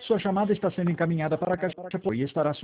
Sua chamada está sendo encaminhada para a caixa e estará